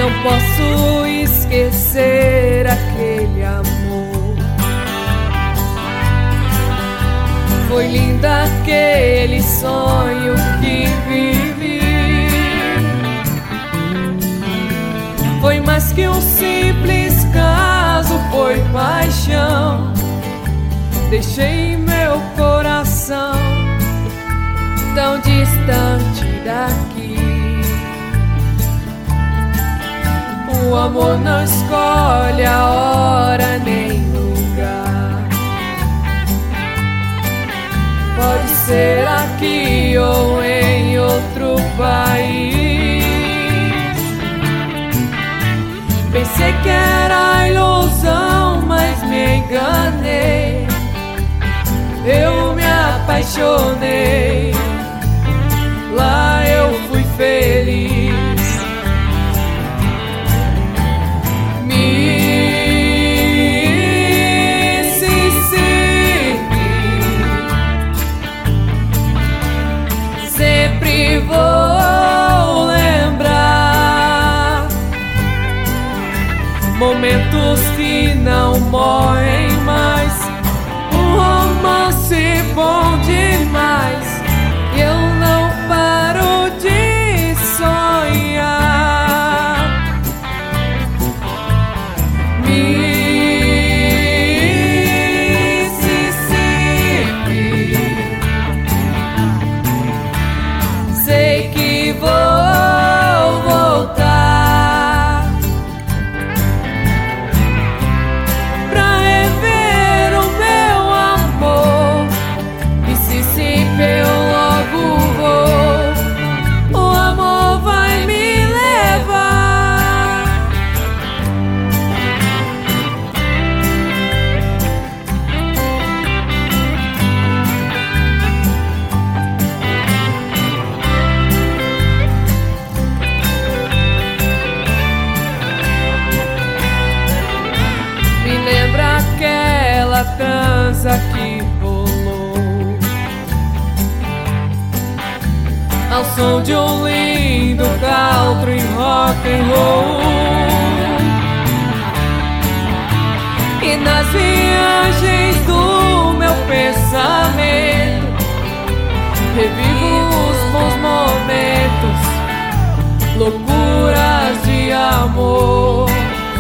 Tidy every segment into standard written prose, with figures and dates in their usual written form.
Não posso esquecer aquele amor. Foi lindo aquele sonho que vivi. Foi mais que um simples caso, foi paixão. Deixei meu coração tão distante daqui. O amor não escolhe a hora nem lugar. Pode ser aqui ou em outro país. Pensei que era ilusão, mas me enganei. Eu me apaixonei, lá eu fui feliz. Sempre vou lembrar momentos que não morrem mais. Um romance bom demais, eu não paro de sonhar. Mississippi, sei que vou voltar pra rever o meu amor. Mississippi, eu logo vou. O amor vai me levar. Me lembra aquela trança que rolou ao som de um lindo country rock and roll. E nas viagens do meu pensamento revivo os bons momentos, loucuras de amor.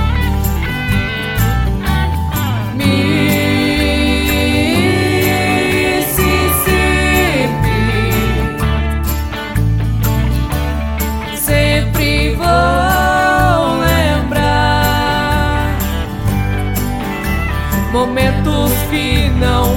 Sempre vou lembrar momentos que não